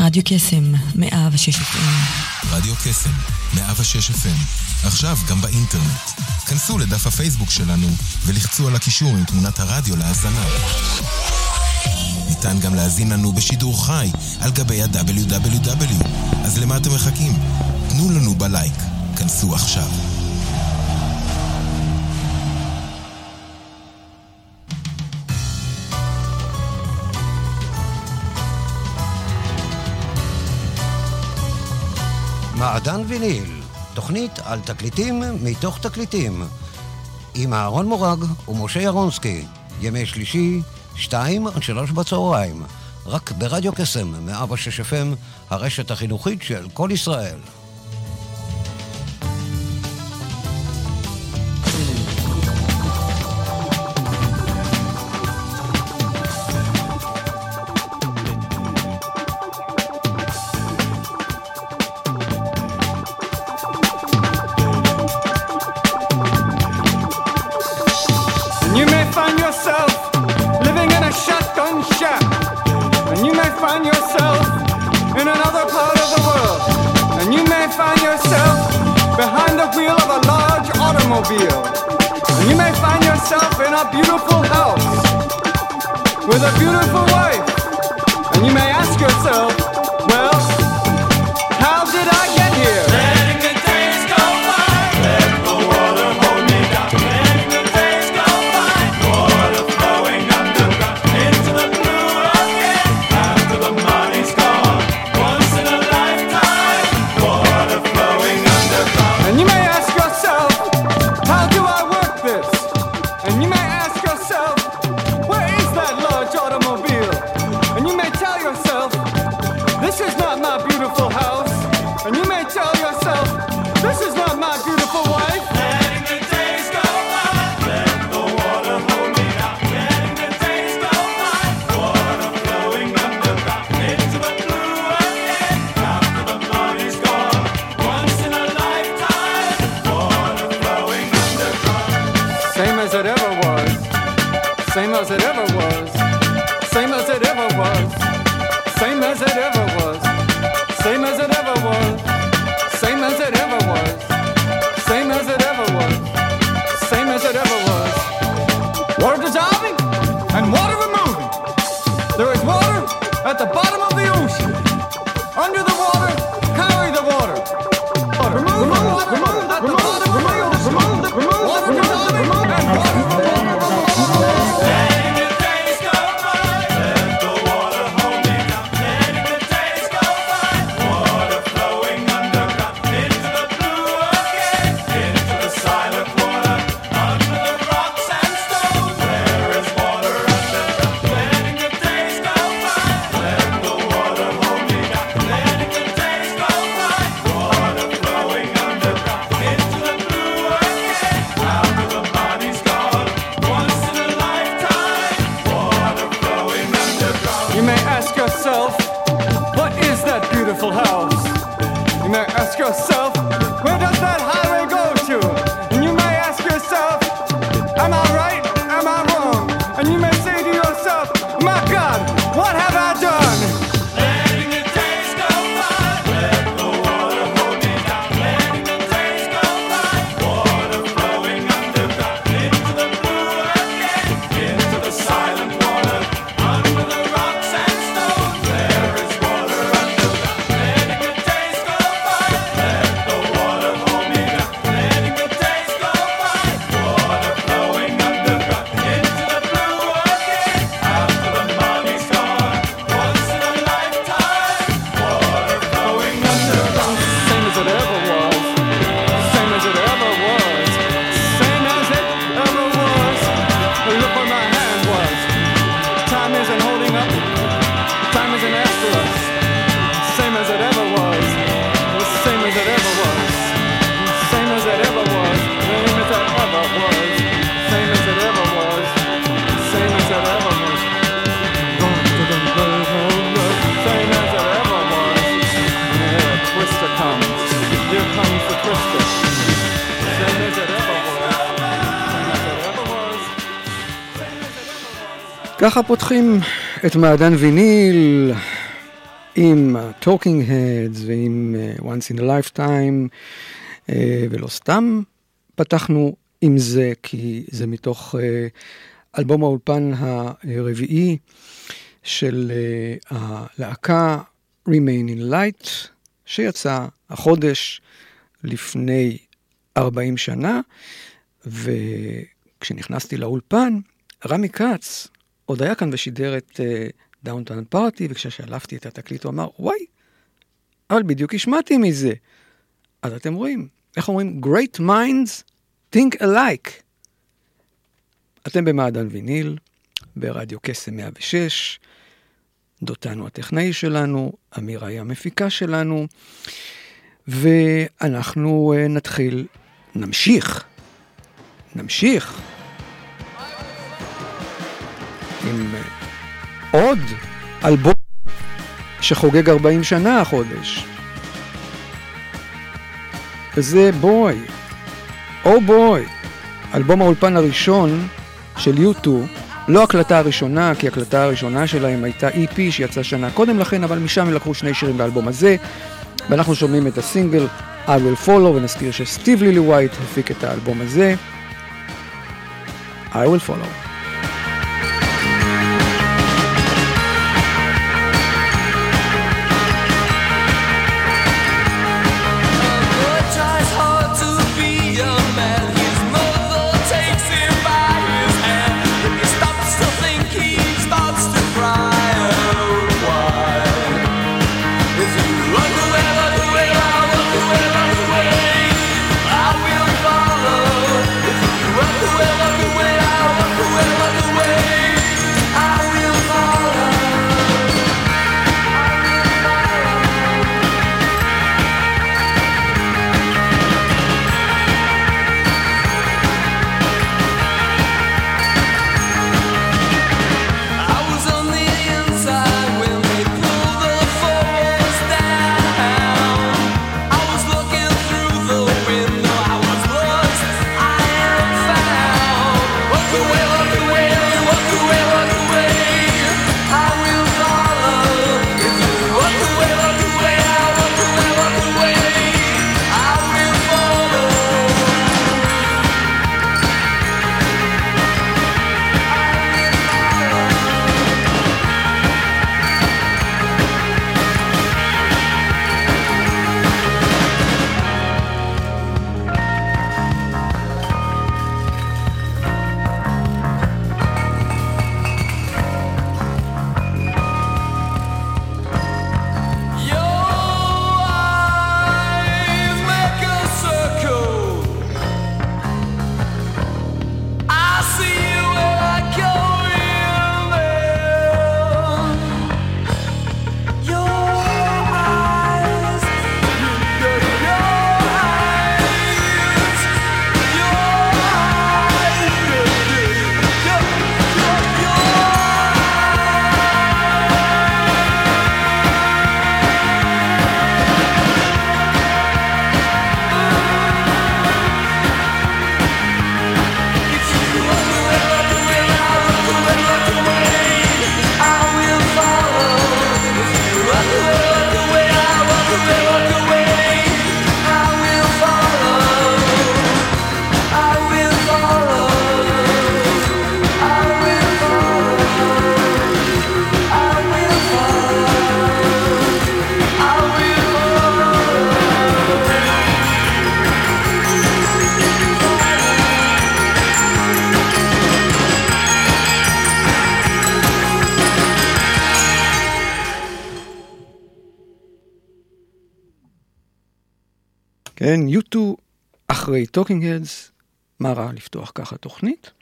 רדיו קסם, 106 FM. רדיו קסם, 106 FM. עכשיו גם באינטרנט. כנסו לדף הפייסבוק שלנו ולחצו על הקישור עם תמונת הרדיו להאזנה. ניתן גם להאזין לנו בשידור חי על גבי ה-www. אז למה אתם מחכים? תנו לנו בלייק. כנסו עכשיו. מעדן ויניל, תוכנית על תקליטים מתוך תקליטים, עם אהרון מורג ומשה ירונסקי, ימי שלישי, 2-3 בצהריים, רק ברדיו קסם, 106 FM, הרשת החינוכית של כל ישראל. And you may find yourself in a beautiful house with a beautiful wife, and you may ask yourself, well, how did I get here? Letting the days go by, let the water hold me down. Letting the days go by, water flowing underground into the blue again. After the money's gone, once in a lifetime, water flowing underground. And you may ask yourself, how do I work this? And you may ask yourself, where is that large automobile? And you may tell yourself, this is not my beautiful house. And you may tell yourself, this is not my beautiful wife. Letting the days go by, let the water hold me down. Letting the days go by, water flowing underground into the blue again. After the money's gone, once in a lifetime, water flowing underground. Same as it ever was, same as it ever was, same as it ever was, same as it ever was, same as it ever was, same as it ever was, same as it ever was, same as it ever was. Water dissolving and water removing. There is water at the bottom of the ocean. Under the water, carry the water. Remove the water at the bottom of the ocean. Water dissolving and water removing. Letting the days go by, let the water hold me down. Letting the days go by, water flowing underground into the blue again, into the silent water, under the rocks and stones. There is water underground. Letting the days go by, let the water hold me down. Letting the days go by, water flowing underground into the blue again, after the body's gone, once in a lifetime, water flowing underground. You may ask yourself, what is that beautiful house? You may ask yourself, where does that highway go to? And you may ask yourself, am I right? Am I wrong? And you may say to yourself, my God, what have I done? Letting the days go by, let the water hold me down. Letting the days go by, water flowing underground into the blue again, into the silent water, under the rocks and stones. There is water underground. Letting the days go by, let the water hold me down. Letting the days go by, water flowing underground into the blue again, after the money's gone, once in a lifetime, water flowing underground. Same as it ever was, same as it ever was, same as it ever was. Look where my hand was. Time isn't holding up, time isn't after us. Same as it ever was, same as it ever was, same as it ever was, same as it ever was, same as it ever was, same as it ever was. Same as it ever was. And here a twister comes. Here comes the twister. Same as it ever was. Same as it ever was. Same as it ever was. ככה פותחים את מעדן ויניל עם Talking Heads ועם Once in a Lifetime, ולא סתם פתחנו עם זה, כי זה מתוך אלבום האולפן הרביעי של הלהקה Remain in Light, שיצא החודש לפני 40 שנה, וכשנכנסתי לאולפן, רמי קץ עוד היה כאן ושידר את דאונטאון פארטי, וכששלפתי את התקליט הוא אמר, וואי, אבל בדיוק השמעתי מזה. אז אתם רואים, איך אומרים? Great minds think alike. אתם במעדן ויניל, ברדיו קסם 106, דותנו הטכנאי שלנו, אמירה היא המפיקה שלנו, ואנחנו נמשיך עם עוד אלבום שחוגג 40 שנה החודש. וזה בוי, אלבום האולפן הראשון של U2, לא הקלטה הראשונה, כי הקלטה הראשונה שלהם הייתה EP שיצא שנה קודם לכן, אבל משם הם לקחו 2 שירים באלבום הזה, ואנחנו שומעים את הסינגל I Will Follow, ונזכיר שסטיב לילי ווייט הפיק את האלבום הזה, I Will Follow. כן, U2 אחרי Talking Heads, מה רע לפתוח ככה תוכנית?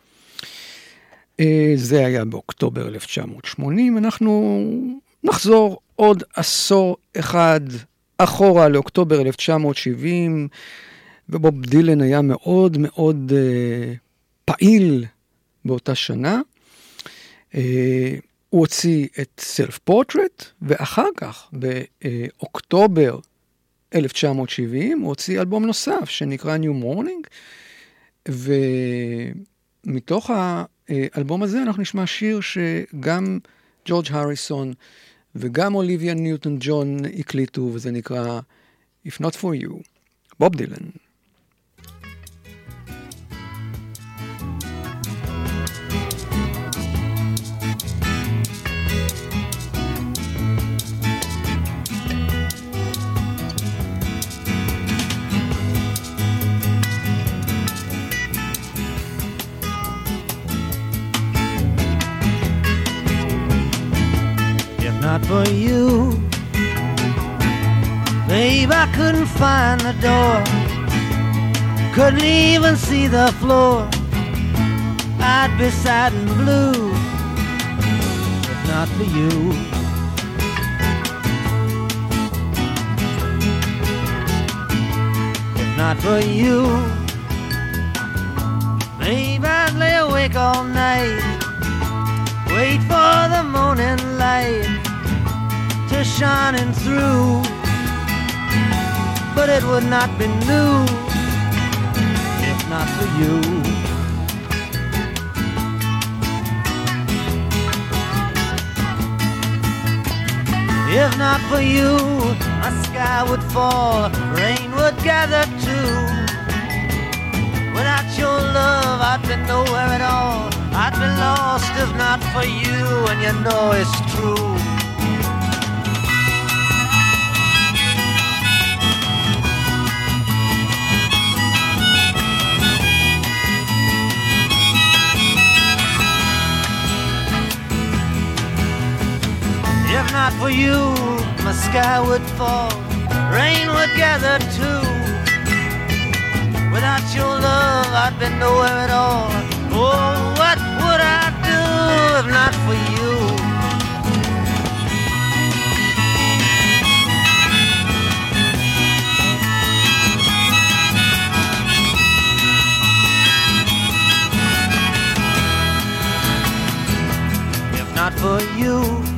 זה היה באוקטובר 1980, אנחנו נחזור עוד עשור אחד אחורה לאוקטובר 1970, ובוב דילן היה מאוד מאוד פעיל באותה שנה. הוא הוציא את Self Portrait, ואחר כך באוקטובר 1970 הוא הוציא אלבום נוסף שנקרא New Morning, ומתוך האלבום הזה אנחנו נשמע שיר שגם ג'ורג' הריסון וגם אוליביה ניוטון ג'ון הקליטו, וזה נקרא If Not For You, בוב דילן. Not for you, babe, I couldn't find the door, couldn't even see the floor, I'd be sad and blue, if not for you. If not for you, babe, I'd lay awake all night, wait for the morning light to shining through, but it would not be new if not for you. If not for you, my sky would fall, rain would gather too. Without your love, I'd be nowhere at all, I'd be lost if not for you, and you know it's true. If not for you, my sky would fall, rain would gather too. Without your love, I'd be nowhere at all. Oh, what would I do if not for you? If not for you,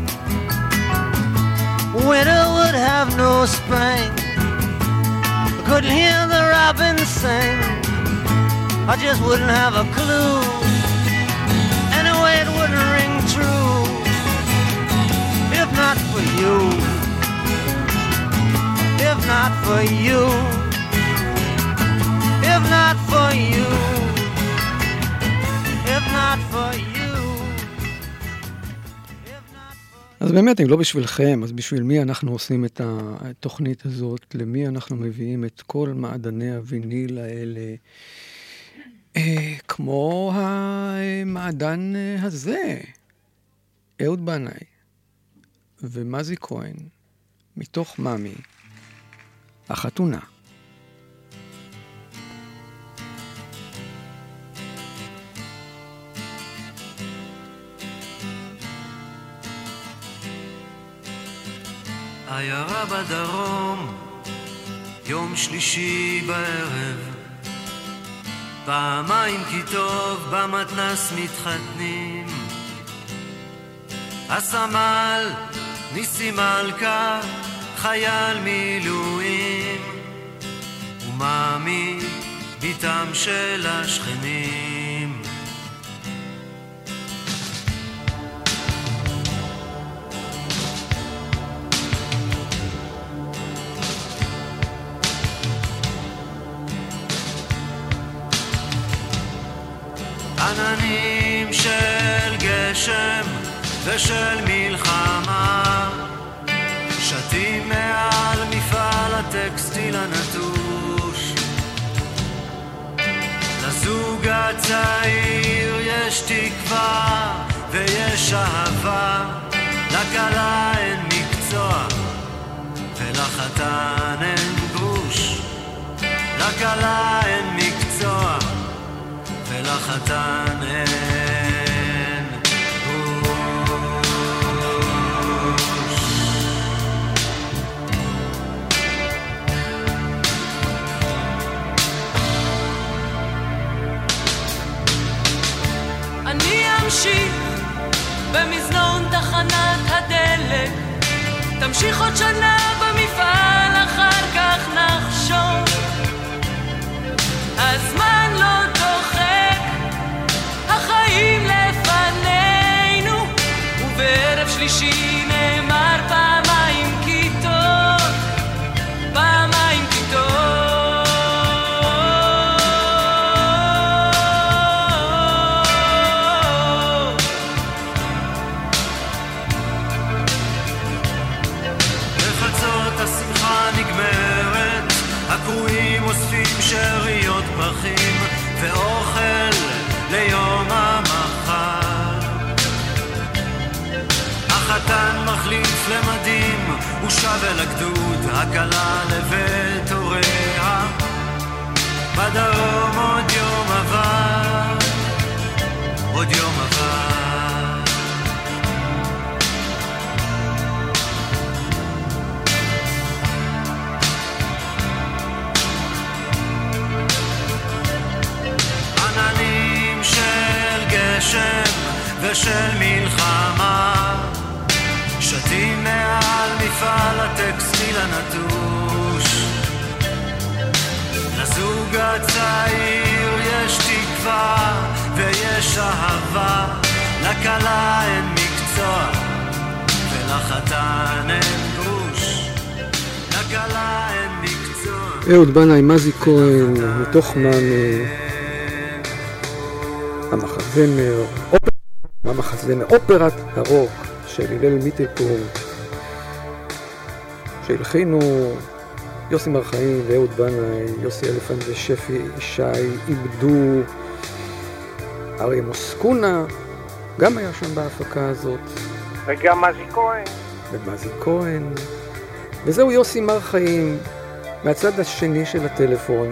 winter would have no spring, I couldn't hear the robins sing, I just wouldn't have a clue, anyway it wouldn't ring true. If not for you, if not for you, if not for you, if not for you. אז באמת, אם לא בשבילכם, אז בשביל מי אנחנו עושים את התוכנית הזאת, למי אנחנו מביאים את כל מעדני הוויניל האלה, כמו המעדן הזה, אהוד בנאי ומזי כהן, מתוך מאמי, החתונה. עיירה בדרום, יום שלישי בערב, פעמיים כי טוב במתנס מתחתנים, הסמל ניסי מלכה, חייל מילואים, ומאמי ביתם של השכנים. עננים של גשם ושל מלחמה, שתים מעל מפעל הטקסטיל הנטוש. לזוג הצעיר יש תקווה ויש אהבה, לכלה אין מקצוע ולחתן אין גרוש. לכלה אין מקצוע ולחתן אין גרוש. אני אמשיך במזנון תחנת הדלק, תמשיך עוד שנה במפעל, אחר כך נחשוב. הזמן לא דוחק, החיים לפנינו, ובערב שלישי נאמר מחליף למדים, הוא שב אל הגדוד, הקלה לבית הוריה. בדרום עוד יום עבר, עוד יום עבר. עננים של גשם ושל מלחמה שתים מעל מפעל הטקסטיל הנטוש. לזוג הצעיר יש תקווה ויש אהבה, לכלה אין מקצוע ולחתן אין גרוש. לכלה אין מקצוע. אהוד בנאי, מזי כהן, מתוך המחזמר אופרת הרוק של הלל מיטלפור, שהלחינו יוסי מרחיים ואהוד בנאי, יוסי אלפנט ושפי ישי, איבדו, אריה מוסקונה גם היה שם בהפקה הזאת, וגם מזי כהן, וזהו יוסי מרחיים מהצד השני של הטלפון.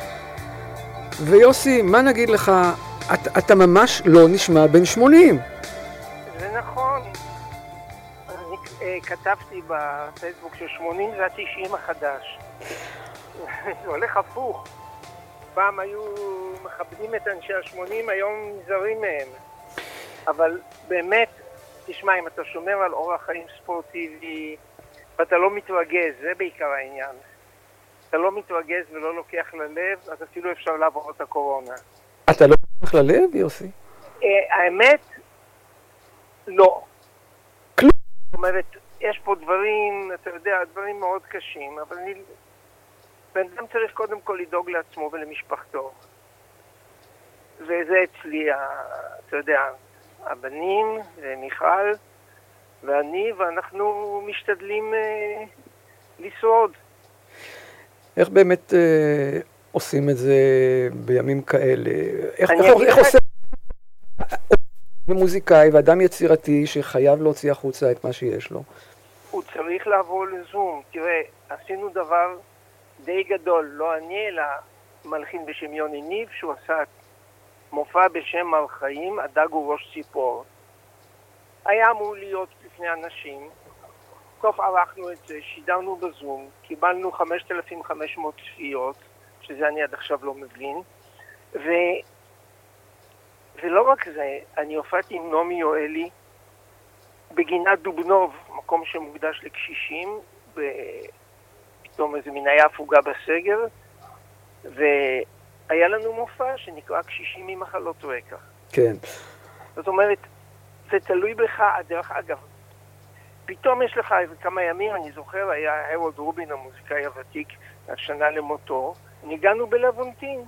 ויוסי, מה נגיד לך, אתה ממש לא נשמע בן 80. זה נכון. אני כתבתי בפייסבוק ש80 זה ה90 החדש. זה הולך הפוך. פעם היו מכבדים את אנשי ה80, היום נזהרים מהם. אבל באמת, תשמע, אם אתה שומר על אורח חיים ספורטיבי, ואתה לא מתרגז, זה בעיקר העניין. אתה לא מתרגז ולא לוקח ללב, אז אפילו אפשר לעבור את הקורונה. אתה לא לוקח ללב, יוסי? האמת, לא. כלום. זאת אומרת, יש פה דברים, אתה יודע, דברים מאוד קשים, אבל בן אדם צריך קודם כל לדאוג לעצמו ולמשפחתו. וזה אצלי, אתה יודע, הבנים ומיכל ואני, ואנחנו משתדלים לשרוד. איך באמת עושים את זה בימים כאלה? איך עושה מוזיקאי ואדם יצירתי שחייב להוציא החוצה את מה שיש לו? הוא צריך לעבור לזום. תראה, עשינו דבר די גדול, לא אני אלא מלחין בשם יוני ניב, שהוא עשה מופע בשם מרחיים, הדג הוא ראש ציפור. היה אמור להיות לפני אנשים, טוב ערכנו את זה, שידרנו בזום, קיבלנו 5,500 צפיות, שזה אני עד עכשיו לא מבין, ולא רק זה, אני הופעתי עם נעמי יואלי בגינת דובנוב, מקום שמוקדש לקשישים, פתאום איזה מין היה הפוגה בסגר, והיה לנו מופע שנקרא קשישים ממחלות רקע. כן. זאת אומרת, זה תלוי בך, דרך אגב, פתאום יש לך איזה כמה ימים, אני זוכר, היה הרולד רובין, המוזיקאי הוותיק, השנה למותו, ניגענו בלוונטין.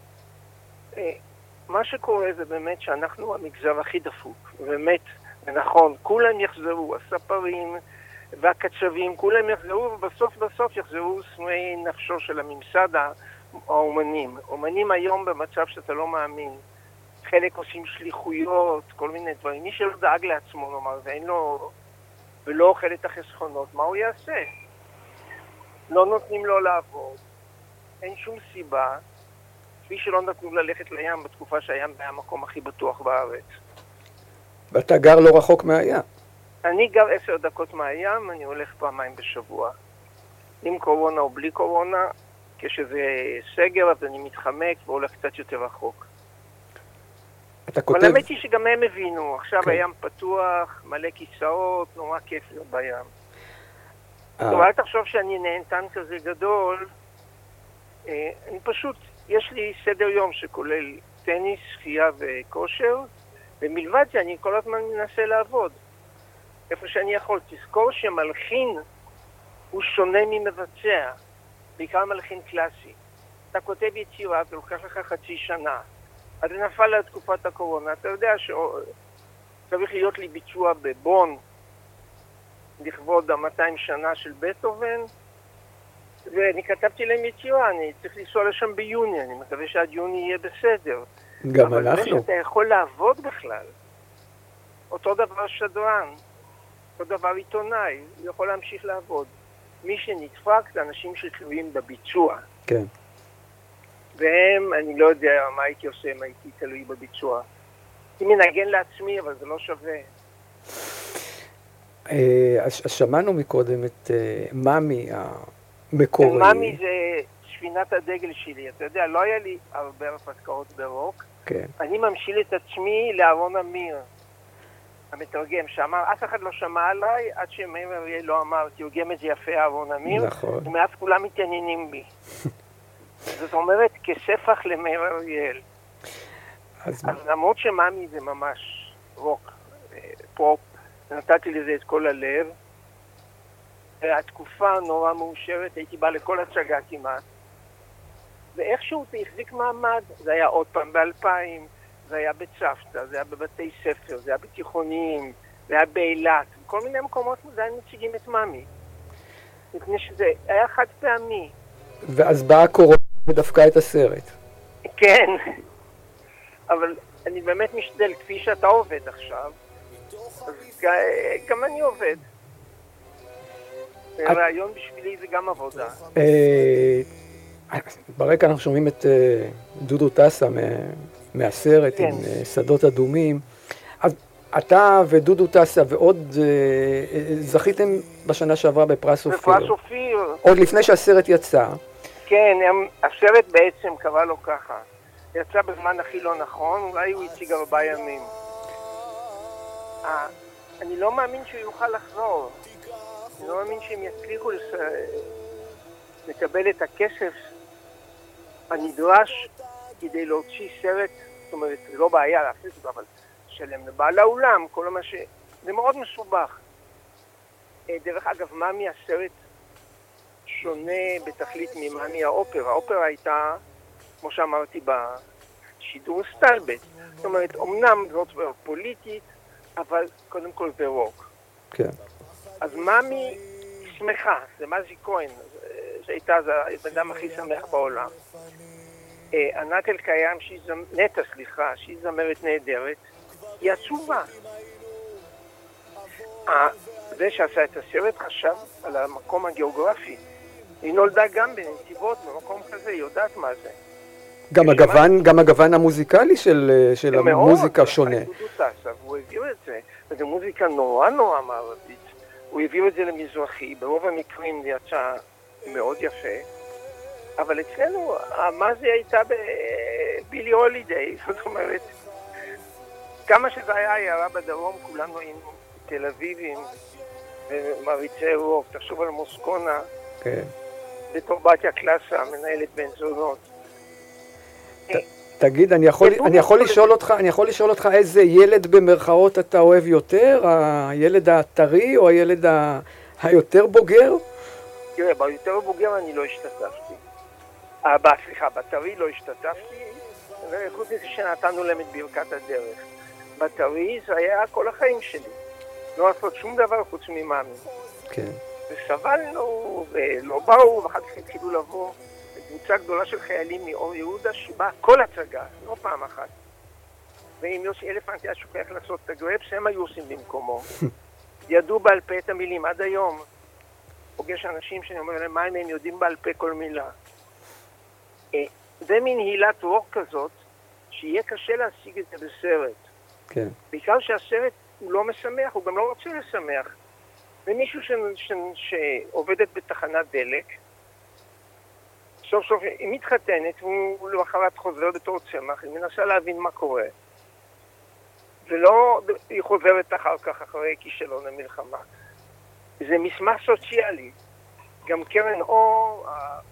מה שקורה זה באמת שאנחנו המגזר הכי דפוק, באמת, ונכון, כולם יחזרו, הספרים והקצבים, כולם יחזרו, ובסוף יחזרו שנואי נפשו של הממסד האומנים. אומנים היום במצב שאתה לא מאמין. חלק עושים שליחויות, כל מיני דברים. מי שלא דאג לעצמו, נאמר, ואין לו, ולא אוכל את החסכונות, מה הוא יעשה? לא נותנים לו לעבוד. אין שום סיבה, כפי שלא נתנו ללכת לים בתקופה שהים היה המקום הכי בטוח בארץ. ואתה גר לא רחוק מהים. אני גר 10 דקות מהים, אני הולך פעמיים בשבוע. עם קורונה או בלי קורונה, כשזה סגר, אז אני מתחמק והולך קצת יותר רחוק. אתה כותב... אבל האמת היא שגם הם הבינו, עכשיו הים פתוח, מלא כיסאות, נורא כיף להיות בים. טוב, אל תחשוב שאני נהנתן כזה גדול, אני פשוט, יש לי סדר יום שכולל טניס, שחייה וכושר, ומלבד זה אני כל הזמן מנסה לעבוד. איפה שאני יכול. תזכור שמלחין הוא שונה ממבצע, בעיקר מלחין קלאסי. אתה כותב יצירה ולוקח לך חצי שנה, אז נפל על תקופת הקורונה, אתה יודע שצריך להיות לי ביצוע בבון לכבוד 200 שנה של בטהובן, ואני כתבתי להם יצירה, אני צריך לנסוע לשם ביוני, אני מקווה שעד יוני יהיה בסדר. גם אבל אנחנו. אבל זה שאתה יכול לעבוד בכלל, אותו דבר שדרן. אותו דבר עיתונאי, הוא יכול להמשיך לעבוד. מי שנדפק זה אנשים שתלויים בביצוע. כן. והם, אני לא יודע מה הייתי עושה אם הייתי תלוי בביצוע. הייתי מנגן לעצמי, אבל זה לא שווה. אז שמענו מקודם את ממי המקורי. ממי זה ספינת הדגל שלי. אתה יודע, לא היה לי הרבה הרפתקאות ברוק. כן. אני ממשיל את עצמי לאהרון אמיר, המתרגם, שאמר, אף אחד לא שמע עליי, עד שמאיר אריאל לא אמר, תרגם את זה יפה אהרון אמיר, נכון. ומאז כולם מתעניינים בי. זאת אומרת, כספח למאיר אריאל. אז למרות שמאמי זה ממש רוק, פופ, נתתי לזה את כל הלב, והתקופה נורא מאושרת, הייתי בא לכל הצגה כמעט, ואיכשהו זה החזיק מעמד, זה היה עוד פעם ב-2000, זה היה בצוותא, זה היה בבתי ספר, זה היה בתיכוניים, זה היה באילת, כל מיני מקומות עדיין מציגים את מאמי. מפני שזה היה חד פעמי. ואז באה הקורונה ודפקה את הסרט. כן, אבל אני באמת משתדל, כפי שאתה עובד עכשיו, אז גם אני עובד. הרעיון בשבילי זה גם עבודה. ברקע אנחנו שומעים את דודו טסה מהסרט עם שדות אדומים. אז אתה ודודו טסה ועוד זכיתם בשנה שעברה בפרס אופיר. בפרס אופיר. עוד לפני שהסרט יצא. כן, הסרט בעצם קרא לו ככה. יצא בזמן הכי לא נכון, אולי הוא הציג 4 ימים. אני לא מאמין שהוא יוכל לחזור. אני לא מאמין שהם יצליחו לקבל את הכסף הנדרש כדי להוציא סרט, זאת אומרת, זה לא בעיה להפסיק אותו, אבל שלם לבעל האולם, כל מה ש... זה מאוד מסובך. דרך אגב, מאמי הסרט שונה בתכלית ממאמי האופרה. האופרה הייתה, כמו שאמרתי, בשידור סטלבט. זאת אומרת, אמנם זאת פוליטית, אבל קודם כל זה רוק. כן. אז מאמי שמחה, זה מזי כהן, שהייתה האדם הכי שמח בעולם. ענת אלקיים, נטע, שהיא זמרת נהדרת, היא עצובה. זה שעשה את הסרט חשב על המקום הגיאוגרפי. היא נולדה גם בנתיבות, במקום כזה, היא יודעת מה זה. גם הגוון המוזיקלי של המוזיקה שונה. הוא הביא את זה, וזו מוזיקה נורא נורא מערבית. הוא הביא את זה למזרחי, ברוב המקרים זה יצא מאוד יפה, אבל אצלנו, מה זה הייתה בבילי הולידיי, זאת אומרת, כמה שזה היה עיירה בדרום, כולנו היינו תל אביבים ומריצי רוק, תחשוב על מוסקונה, כן. בתור בתיה קלאסה, מנהלת בן זונות. תגיד, אני יכול לשאול אותך איזה ילד במרכאות אתה אוהב יותר? הילד הטרי או הילד היותר בוגר? תראה, ביותר בוגר אני לא השתתפתי. סליחה, בטרי לא השתתפתי, וחוץ מזה שנתנו להם את ברכת הדרך. בטרי זה היה כל החיים שלי. לא לעשות שום דבר חוץ ממאמי. כן. וסבלנו, ולא באו, ואחר כך התחילו לבוא. קבוצה גדולה של חיילים מאור יהודה שבאה כל הצגה, לא פעם אחת. ואם יוסי אלפנט היה שוכח לעשות את הגרפס, הם היו עושים במקומו. ידעו בעל פה את המילים עד היום. פוגש אנשים שאני אומר להם, מה הם יודעים בעל פה כל מילה. זה מין הילת רוק כזאת, שיהיה קשה להשיג את זה בסרט. כן. בעיקר שהסרט הוא לא משמח, הוא גם לא רוצה לשמח. ומישהו שעובדת בתחנת דלק, סוף סוף היא מתחתנת, והוא לאחרת חוזר בתור צמח, היא מנסה להבין מה קורה. ולא, היא חוזרת אחר כך, אחרי כישלון המלחמה. זה מסמך סוציאלי. גם קרן אור,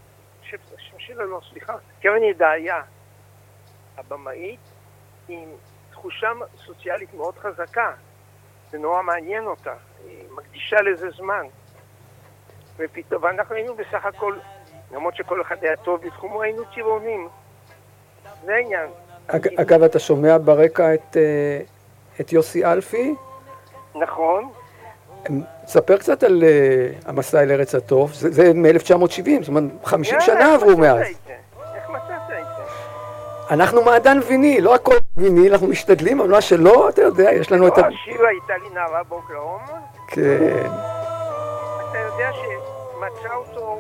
קרן ידעיה, הבמאית, עם תחושה סוציאלית מאוד חזקה. זה נורא מעניין אותה. היא מקדישה לזה זמן. ואנחנו היינו בסך הכל, למרות שכל אחד היה טוב בתחומו, היינו צבעונים. זה העניין. אגב, אתה שומע ברקע את יוסי אלפי? נכון. ספר קצת על המסע אל ארץ הטוב. זה מ-1970, זאת אומרת, 50 שנה עברו מאז. איך מצאת את זה? אנחנו מעדן ויניל, לא הכל ויניל, אנחנו משתדלים, אבל מה שלא, אתה יודע, יש לנו את... השירה הייתה לי נערה באוקלהומה? כן. אתה יודע שמצא אותו,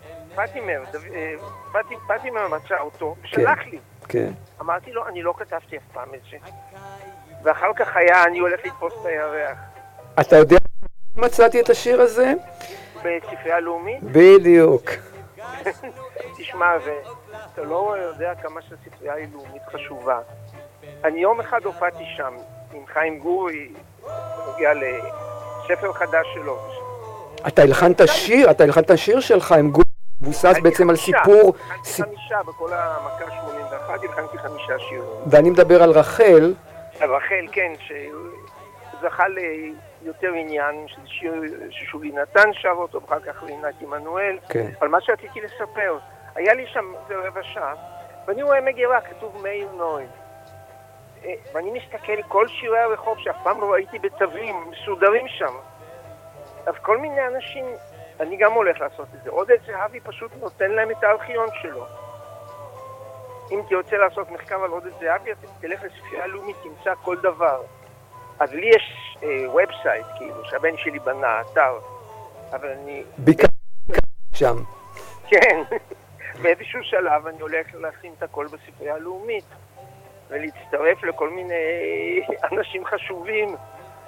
פטימר מצא אותו, שלח לי. כן. אמרתי לו, אני לא כתבתי אף פעם את זה. ואחר כך היה, אני הולך לתפוס את הירח. אתה יודע, מצאתי את השיר הזה? בספרייה הלאומית? בדיוק. תשמע, ואתה לא יודע כמה שהספרייה הלאומית חשובה. אני יום אחד הופעתי שם עם חיים גורי, נוגע לספר חדש שלו. אתה הלחנת שיר של חיים גורי, מבוסס בעצם על סיפור... חמישה בכל המכה 81, הלחנתי 5 שירים. ואני מדבר על רחל. על רחל, כן, שזכה ליותר עניין, שזה שיר ששולי נתן שר אותו, ואחר כך רינת עמנואל. כן. אבל מה שרציתי לספר, היה לי שם רבע שעה, ואני רואה מגירה, כתוב מאיר נוי. ואני מסתכל כל שירי הרחוב שאף פעם לא ראיתי בצווים מסודרים שם. אז כל מיני אנשים, אני גם הולך לעשות את זה. עודד זהבי פשוט נותן להם את הארכיון שלו. אם תרצה לעשות מחקר על עודד זהבי, תלך לספרייה הלאומית, תמצא כל דבר. אז לי יש ובסייט, כאילו, שהבן שלי בנה, אתר. אבל אני... ביקרתי שם. כן. באיזשהו שלב אני הולך להכין את הכל בספרייה הלאומית. ולהצטרף לכל מיני אנשים חשובים.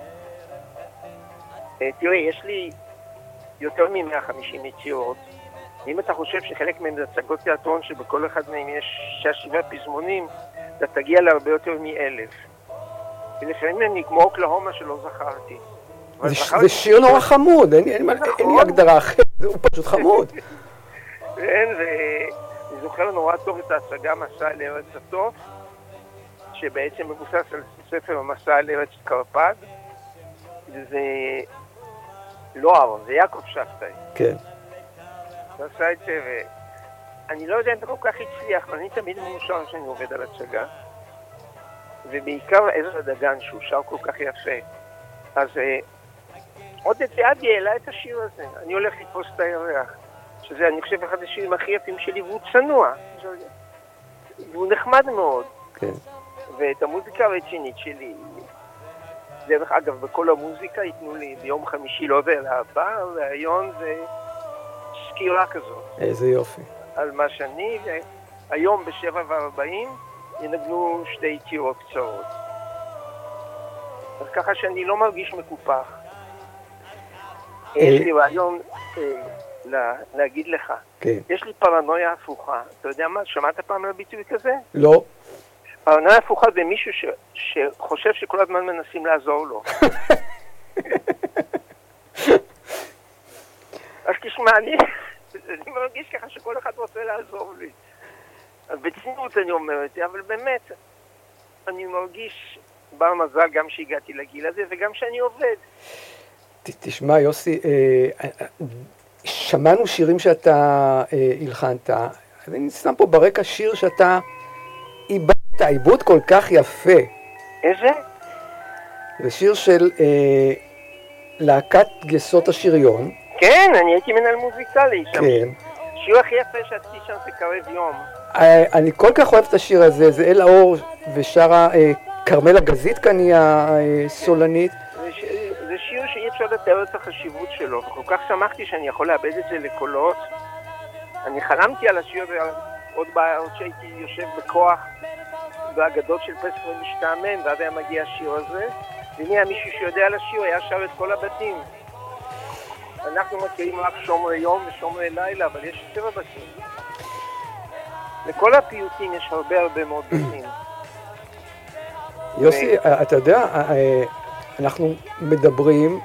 תראה, יש לי יותר מ-150 יצירות. אם אתה חושב שחלק מהם זה הצגות תיאטרון שבכל אחד מהם יש 6-7 פזמונים, אתה תגיע להרבה יותר מ-1,000. ולפעמים אני כמו אוקלהומה שלא זכרתי. זה שיר נורא חמוד, אין לי הגדרה אחרת, הוא פשוט חמוד. כן, ואני זוכר נורא טוב את ההצגה מסע לארץ הטוב, שבעצם מבוסס על ספר המסע לארץ קרפד. זה לא אהרון, זה יעקב שבתאי. כן. הוא עשה את זה, ואני לא יודע אם זה כל כך הצליח, אבל אני תמיד מאושר שאני עובד על הצגה. ובעיקר עזרא דגן, שהוא שר כל כך יפה. אז עודד זהבי העלה את השיר הזה, אני הולך לתפוס את הירח. שזה, אני חושב, אחד השירים הכי יפים שלי, והוא צנוע. והוא נחמד מאוד. כן. ואת המוזיקה הרצינית שלי, דרך אגב, בכל המוזיקה ייתנו לי ביום חמישי, לא יודע, להבא, והיום זה סקירה כזאת. איזה יופי. על מה שאני, והיום ב7:40 ינגנו 2 יצירות קצרות. אז ככה שאני לא מרגיש מקופח. יש לי רעיון להגיד לך. כן. יש לי פרנויה הפוכה. אתה יודע מה? שמעת פעם על הביטוי כזה? לא. פרנויה הפוכה זה מישהו שחושב שכל הזמן מנסים לעזור לו. אז תשמע, אני מרגיש ככה שכל אחד רוצה לעזור לי. אז בצניעות אני אומרת, אבל באמת, אני מרגיש בר מזל גם שהגעתי לגיל הזה וגם שאני עובד. תשמע, יוסי, שמענו שירים שאתה הלחנת, אני שם פה ברקע שיר שאתה איבדת, עיבוד כל כך יפה. איזה? זה שיר של להקת גייסות השריון. כן, אני הייתי מנהל מוזיקלי שם. כן. השיר הכי יפה שעשיתי שם זה קרב יום. אני כל כך אוהב את השיר הזה, זה אל האור ושרה קרמלה גזית כאן היא הסולנית. זה שיר שאי אפשר לתאר את החשיבות שלו, וכל כך שמחתי שאני יכול לאבד את זה לקולות. אני חלמתי על השיר הזה עוד שהייתי יושב בכוח באגדות של פסח ומשתעמם, ואז היה מגיע השיר הזה, והנה היה מישהו שיודע על השיר, היה שר את כל הבתים. אנחנו מכירים רק שומרי יום ושומרי לילה, אבל יש 7 בתים. לכל הפיוטים יש הרבה מאוד בתים. יוסי, אתה יודע, אנחנו מדברים,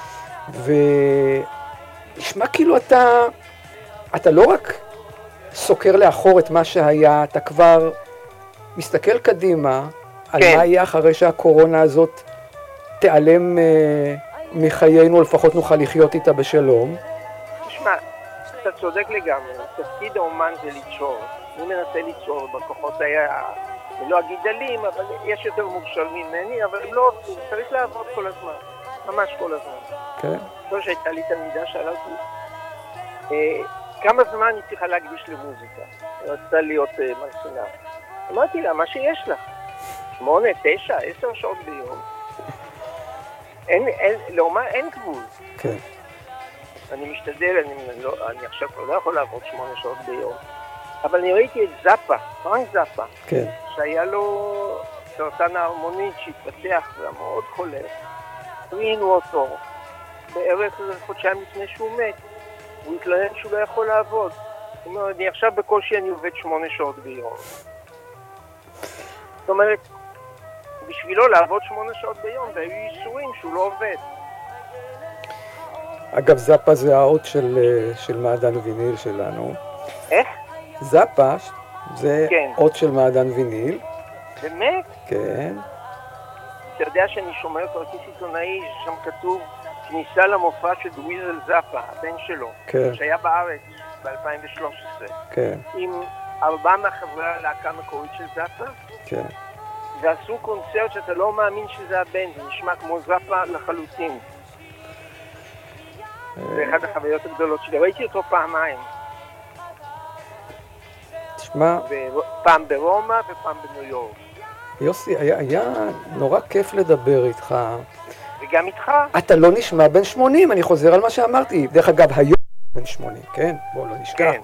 ונשמע כאילו אתה לא רק סוקר לאחור את מה שהיה, אתה כבר מסתכל קדימה על מה יהיה אחרי שהקורונה הזאת תיעלם מחיינו, לפחות נוכל לחיות איתה בשלום. תשמע, אתה צודק לגמרי, תפקיד האומן זה ליצור. אני מנסה ליצור בכוחות היה, אני לא אגיד דלים, אבל יש יותר מוכשר ממני, אבל הם לא עובדים, צריך לעבוד כל הזמן, ממש כל הזמן. כן. זו שהייתה לי תלמידה שאלה אותי, כמה זמן היא צריכה להקדיש למוזיקה? רצתה להיות מלחינה. אמרתי לה, מה שיש לך, 8, 9, 10 שעות ביום. לאומה אין גבול. כן. אני משתדל, אני עכשיו לא יכול לעבוד 8 שעות ביום. אבל אני ראיתי את זאפה, פרנק זאפה, כן. שהיה לו סרטן ההרמונית שהתפתח והיה מאוד חולה. ראינו אותו בערך חודשיים לפני שהוא מת. הוא התלונן שהוא לא יכול לעבוד. זאת אומרת, עכשיו בקושי אני עובד 8 שעות ביום. זאת אומרת, בשבילו לעבוד 8 שעות ביום, והיו ייסורים שהוא לא עובד. אגב, זאפה זה האות של מעדן ויניל שלנו. איך? זאפה זה כן. אות של מעדן ויניל. באמת? כן. אתה יודע שאני שומר כרטיס עיתונאי, שם כתוב כניסה למופע של דוויזל זאפה, הבן שלו, כן. שהיה בארץ ב-2013. כן. עם 4 מהחברי הלהקה המקורית של זאפה. כן. ועשו קונצרט שאתה לא מאמין שזה הבן, זה נשמע כמו זאפה לחלוטין. זה אחת החוויות הגדולות שלי, ראיתי אותו פעמיים. תשמע... פעם ברומא ופעם בניו יורק. יוסי, היה נורא כיף לדבר איתך. וגם איתך. אתה לא נשמע בן 80, אני חוזר על מה שאמרתי. דרך אגב, היום בן 80, כן? בוא לא נשכח. כן.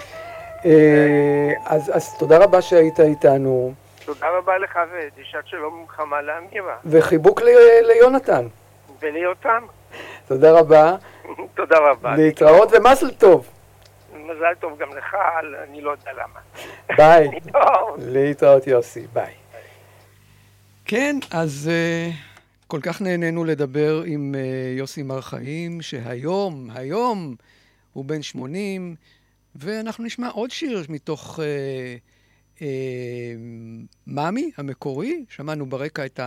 אז תודה רבה שהיית איתנו. תודה רבה לך ודשת שלום חמה לאמירה. וחיבוק ליונתן. וליותם. תודה רבה. תודה רבה. להתראות ומזל טוב. מזל טוב גם לך, אני לא יודע למה. ביי. להתראות יוסי, ביי. כן, אז כל כך נהנינו לדבר עם יוסי מר חיים, שהיום הוא בן 80, ואנחנו נשמע עוד שיר מתוך מאמי המקורי. שמענו ברקע את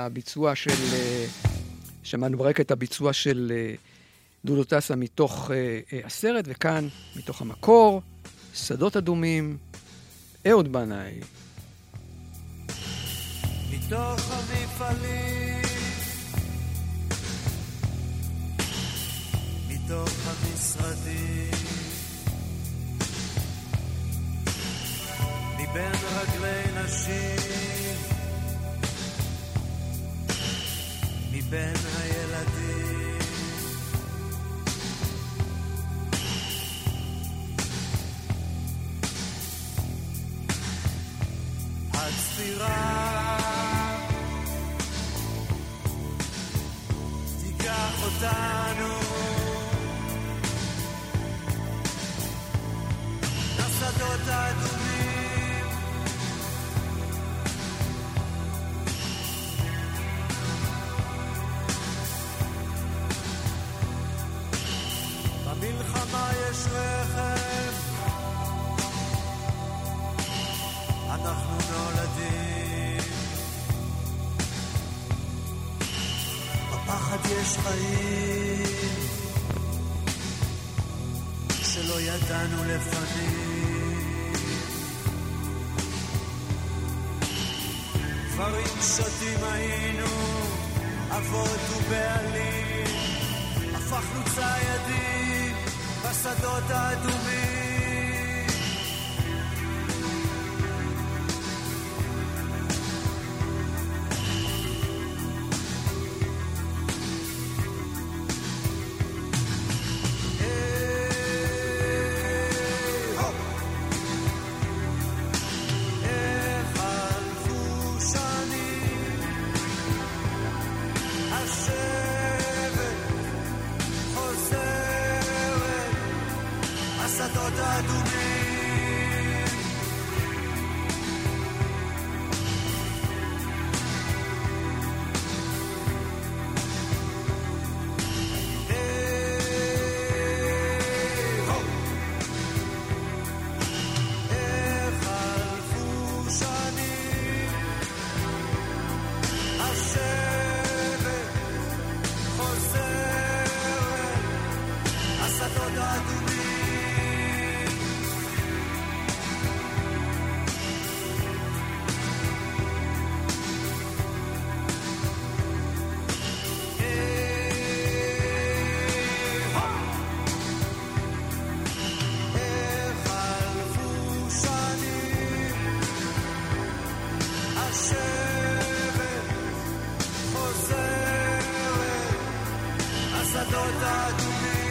הביצוע של דודו טסה מתוך הסרט, וכאן מתוך המקור, שדות אדומים, אהוד בנאי. מתוך המפעלים, מתוך המשרדים, מבין רגלי נשים, מבין הילדים, הצפירה תיקח אותנו לשדות האדומים, במלחמה יש רכב, אנחנו נולדים, בפחד יש חיים שלא ידענו לפנים, דברים שותים היינו, אבות ובעלים, הפכנו ציידים בשדות האדומים, השדות האדומים.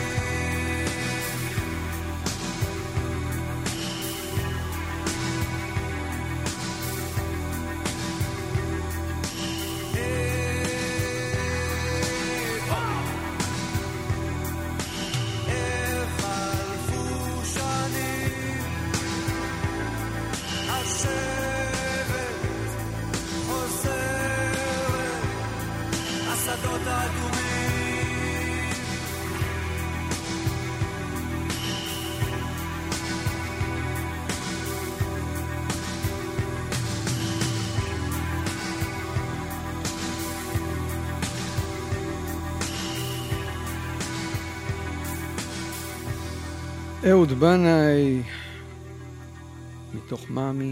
אהוד בנאי, מתוך מאמי.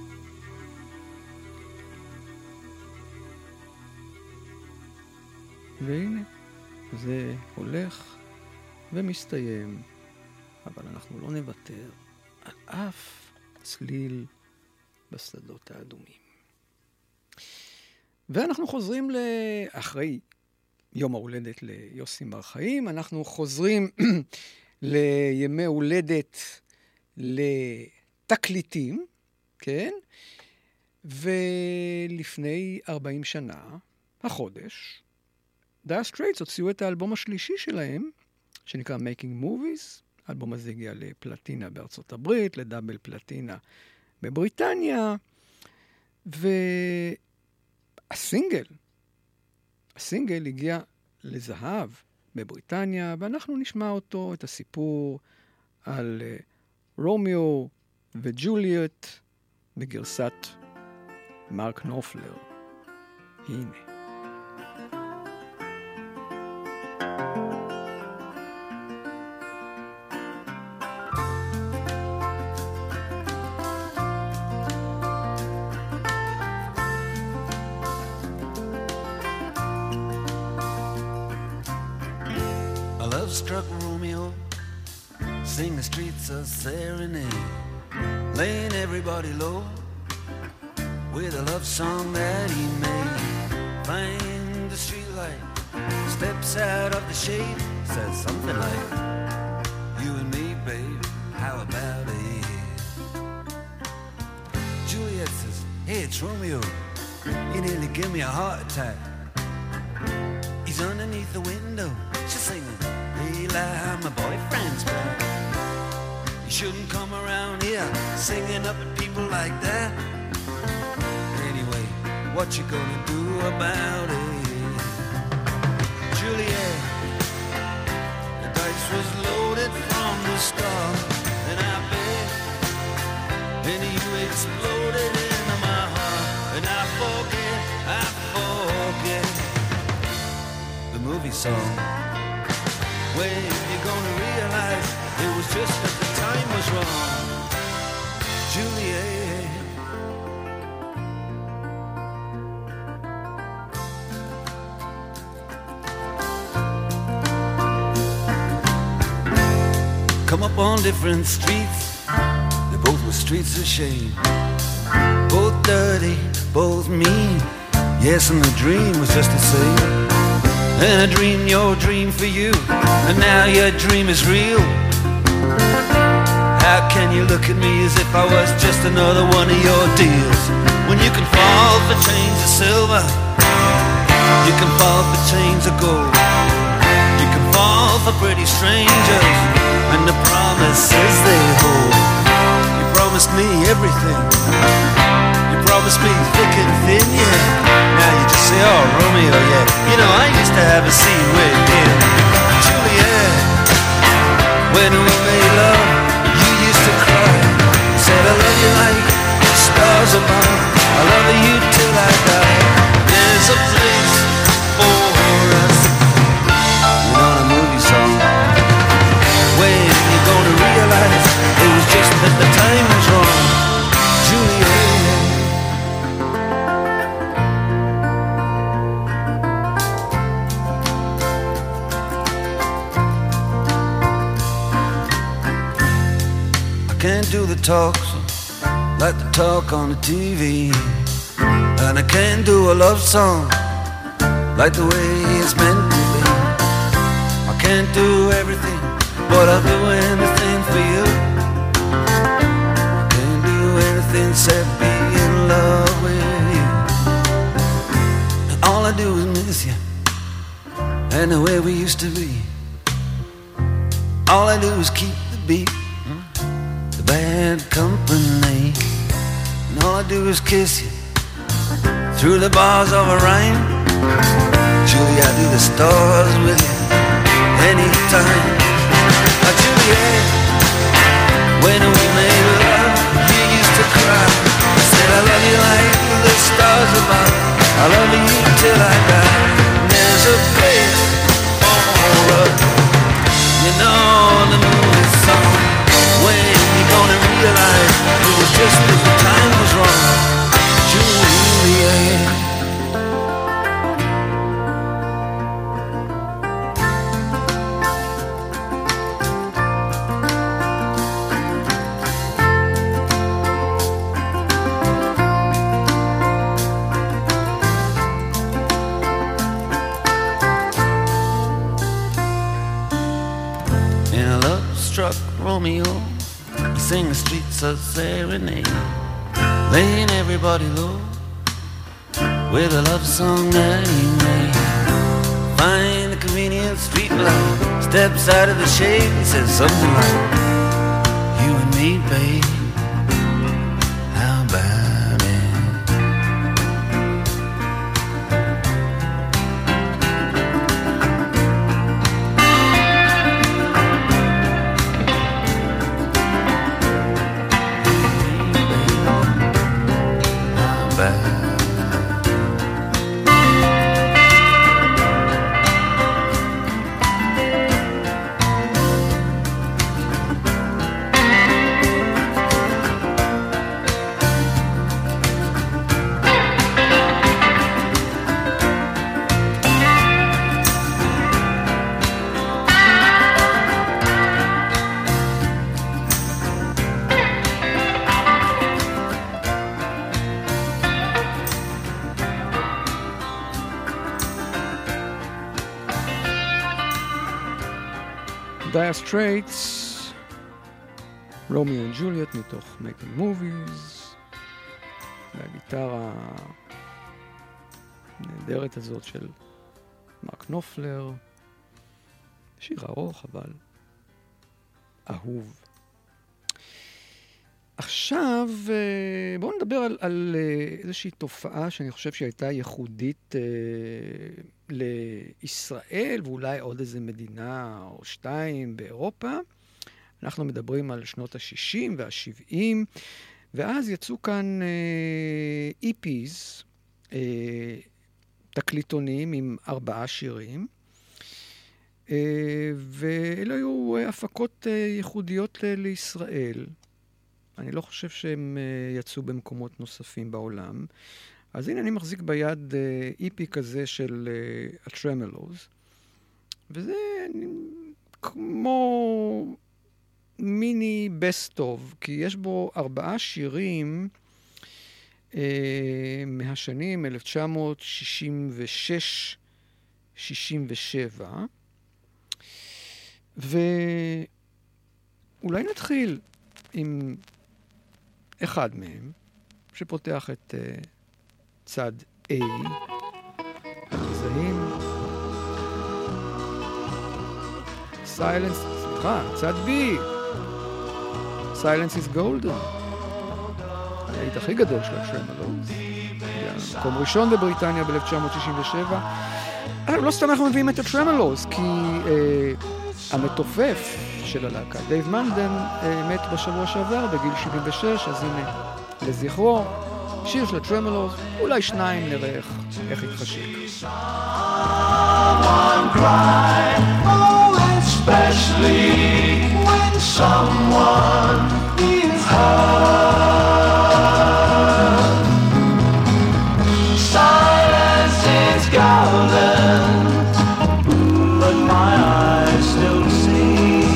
והנה, זה הולך ומסתיים, אבל אנחנו לא נוותר על אף צליל בשדות האדומים. ואנחנו חוזרים אחרי יום ההולדת ליוסי מר חיים, אנחנו חוזרים לימי הולדת לתקליטים, כן? ולפני 40 שנה, החודש, Dire Straits הוציאו את האלבום השלישי שלהם, שנקרא Making Movies. האלבום הזה הגיע לפלטינה בארצות הברית, לדאבל פלטינה בבריטניה, והסינגל הגיע לזהב בבריטניה, ואנחנו נשמע אותו, את הסיפור על רומיו וג'וליאט בגרסת מרק נופלר. הנה. Struck Romeo, sing the streets a serenade, laying everybody low with a love song that he made. Find the streetlight, steps out of the shade, says something like, you and me, babe, how about it? Juliet says, hey, it's Romeo, you nearly give me a heart attack. He's underneath the window, she's singing, Eli, my boyfriend's back. You shouldn't come around here singing up at people like that. Anyway, what you gonna do about it? Juliet, the dice was loaded from the start, and I bet, and you exploded into my heart, and I forget the movie song. When you're gonna realize it was just that the time was wrong, Juliet. Come up on different streets, they both were streets of shame. Both dirty, both mean, yes, and the dream was just the same. And I dreamed your dream for you, and now your dream is real. How can you look at me as if I was just another one of your deals? When you can fall for chains of silver, you can fall for chains of gold, you can fall for pretty strangers and the promises they hold. You promised me everything, you promised me thick and thin, yeah. Now you just say, oh, Romeo, yeah. You know, I used to have a scene with him. Juliet, when we made love, you used to cry. You said, I love you like stars above, I love you till I die. There's a place for us. You're not a movie song. When you're gonna realize it was just that the time was wrong, Juliet. Can't do the talks like the talk on the TV, and I can't do a love song like the way it's meant to be. I Can't do everything, but I'll do anything for you. Can't do anything except be in love with you. And all I do is miss you, and the way we used to be. All I do is keep the beat, the bad company. And all I do is kiss you through the bars of a rhyme. Julie, I do the stars with you anytime. Juliet, when we made love, you used to cry. I said I love you like the stars above. I love you till I die. And there's a place for us, you know, the movie song. When you gonna realize it was just that the time was wrong, Juliet. Romeo, he sing the streets of serenade, laying everybody low with a love song that he made. Find a convenient street light, steps out of the shade, he says something like, you and me, babe, how about it? Dire Straits, רומי אנד ג'וליאט מתוך Making Movies, והגיטרה הנהדרת הזאת של מרק נופלר, שיר ארוך אבל אהוב. עכשיו בואו נדבר על איזושהי תופעה שאני חושב שהייתה ייחודית לישראל ואולי עוד איזה מדינה או שתיים באירופה. אנחנו מדברים על שנות ה-60 וה-70, ואז יצאו כאן EPs, תקליטונים עם 4 שירים, ואלה היו הפקות ייחודיות לישראל. אני לא חושב שהם יצאו במקומות נוספים בעולם. אז הנה אני מחזיק ביד EP כזה של הטרמלוז, וזה כמו מיני בסט טוב, כי יש בו 4 שירים מהשנים 1966-67, ואולי נתחיל עם אחד מהם, שפותח את צד A, מזהים, Silence, סליחה, צד B, Silence is Golden, הלהיט הכי גדול של הטרמלוז, מקום ראשון בבריטניה ב-1967. לא סתם אנחנו מביאים את הטרמלוז, כי המתופף של הלהקה, דייב מנדן, מת בשבוע שעבר בגיל 76, אז הנה, לזכרו, שיר של הטרמלוז, אולי 2 נראה איך יתחשק. Someone cry, oh especially when someone is hurt. Silence is golden, but my eyes still see.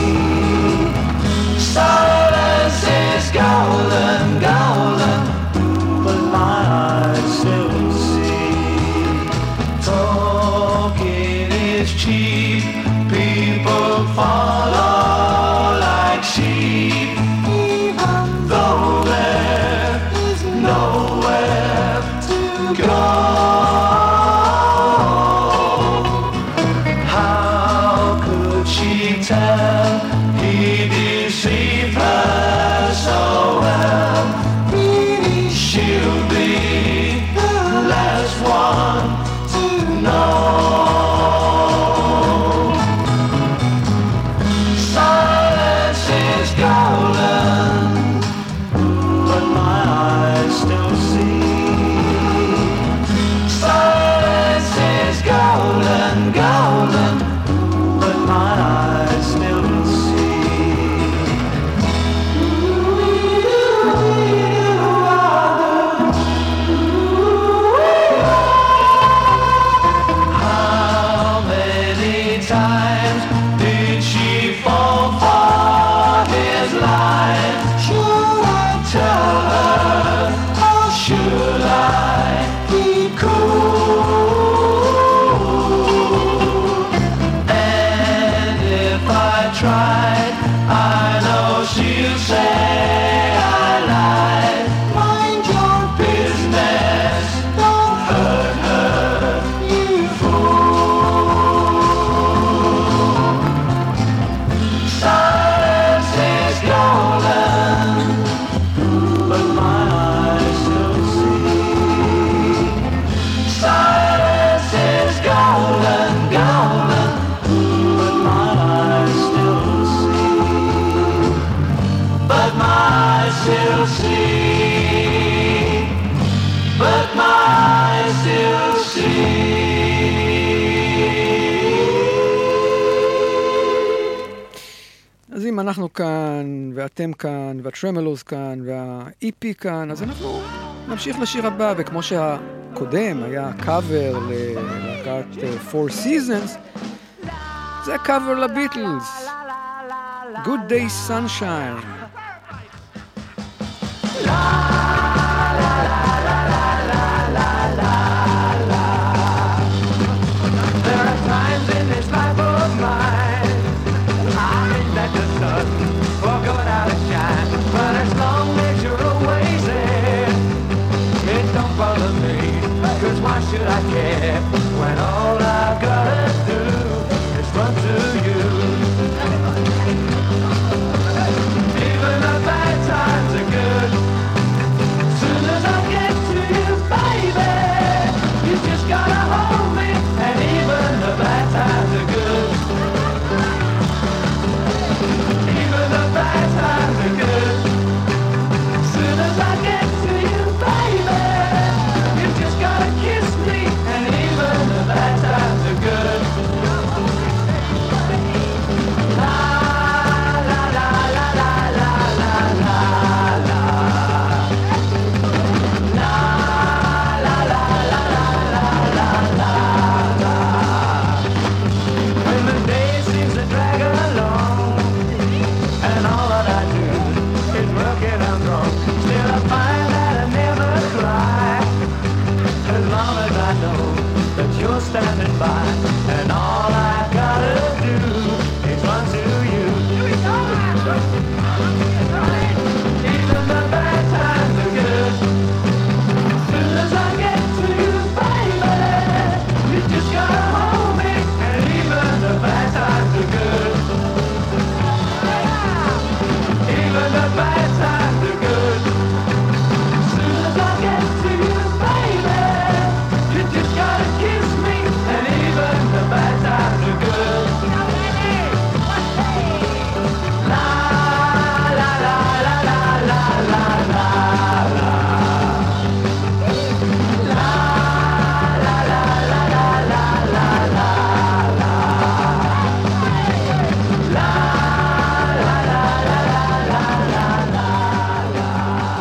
Silence is golden, golden, but my eyes still see. Talking is cheap, she tell he deceived her so well? She'll be the last one to know. Silence is golden, but my eyes still see. Silence is golden, golden, but my eyes still see. How many times did she fall for his lies? Should I tell her, or should I keep cool? And if I tried, I know she'll say I lied. Mind your business, don't hurt her, you fool. Silence is golden, but my eyes still see. Silence is golden, golden, but my eyes still see. But my eyes still see. But my eyes still see. אז אם אנחנו כאן, ואתם כאן, והטרמלוז כאן, והאיפי כאן, אז אנחנו נמשיך לשיר הבא, וכמו שהקודם היה קאבר ללהקת Four Seasons, זה קאבר לביטלס, Good Day Sunshine. There are times in this life of mine I think that the sun will go out and shine, but as long as you're away, it don't bother me, 'cause why should I care when all I've gotta do is run to you? Even the bad times are good. Soon as I get to you, baby, you just gotta hold me, and even the bad times are good. Even the bad times are good. Soon as I get to you, baby, you just gotta kiss me, and even the bad times are good. La la la la la la la la la. La la la la la la la la. When the day seems to drag along, and all that I do is work it out wrong, still I find that I never cry, as long as I know that you're standing by, and all I gotta do is run to you. Even the bad times are good. Soon as I get to you, baby, you just gotta hold me, and even the bad times are good. Even the bad times are good. Soon as I get to you, baby, you just gotta kiss me, and even the bad times are good. La la la la la la la la la. La la la la la la la la la. La la la la la la la la.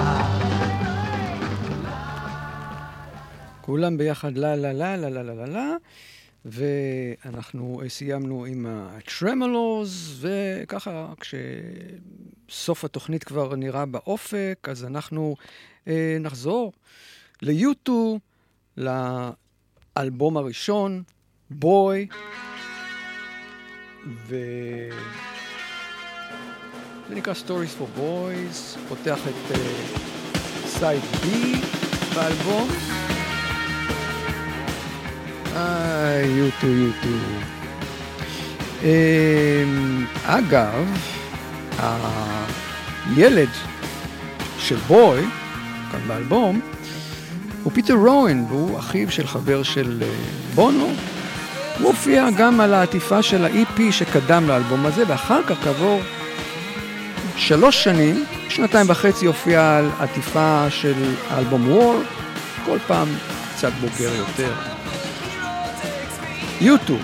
כולם ביחד לה לה לה לה לה לה לה לה, ואנחנו סיימנו עם הטרמלוז, וככה כשסוף התוכנית כבר נראה באופק, אז אנחנו נחזור ליוטו, לאלבום הראשון, בוי, זה נקרא Stories for Boys, פותח את סייד B באלבום. יוטו. אגב, הילד של בוי, כאן באלבום, הוא פיטר רואן, והוא אחיו של חבר של בונו. הוא הופיע גם על העטיפה של ה-EP שקדם לאלבום הזה, ואחר כך כעבור 3 שנים, 2.5 הופיע על עטיפה של האלבום וור, כל פעם קצת בוגר יותר. יוטיוב.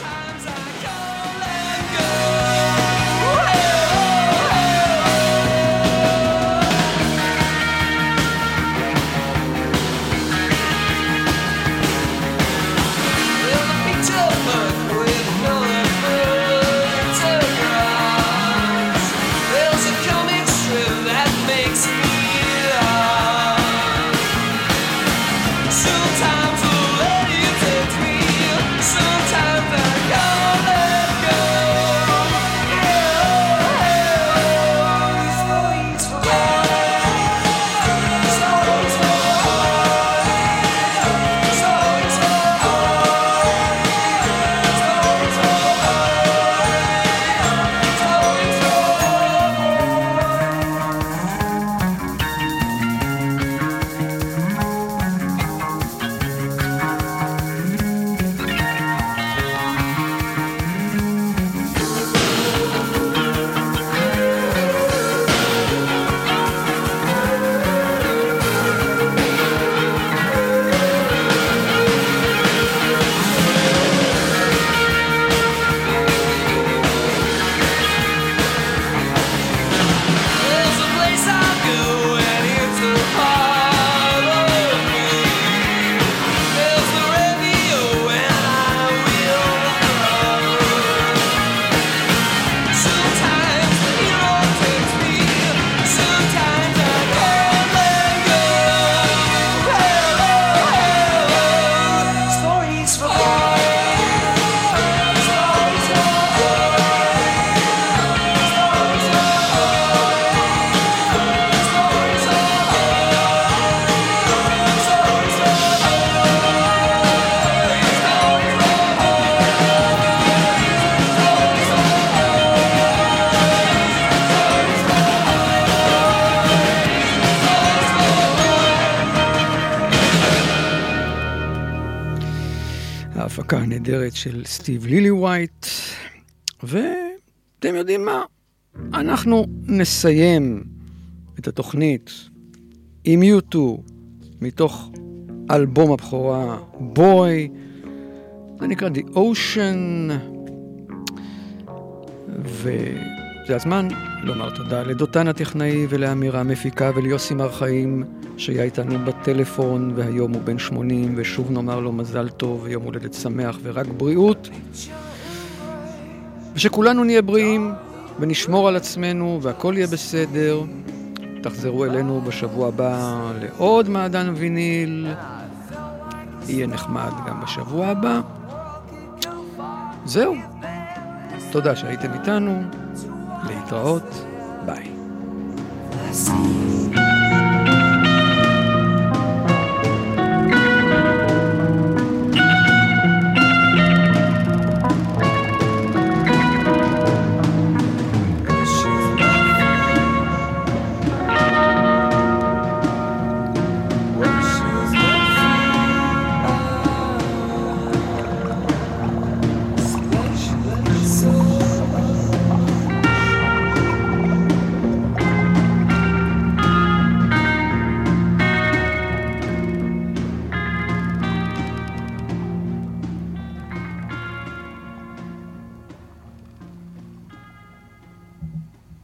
ההפקה הנהדרת של סטיב לילי ווייט, ואתם יודעים מה? אנחנו נסיים את התוכנית עם יוטו מתוך אלבום הבכורה בוי, זה נקרא The Ocean, וזה הזמן לומר תודה לדותן הטכנאי ולאמירה המפיקה וליוסי מרחיים שהיה איתנו בטלפון, והיום הוא בן 80, ושוב נאמר לו מזל טוב ויום הולדת שמח ורק בריאות, ושכולנו נהיה בריאים ונשמור על עצמנו והכל יהיה בסדר. תחזרו אלינו בשבוע הבא לעוד מעדן ויניל, יהיה נחמד גם בשבוע הבא. זהו, תודה שהייתם איתנו, להתראות, ביי.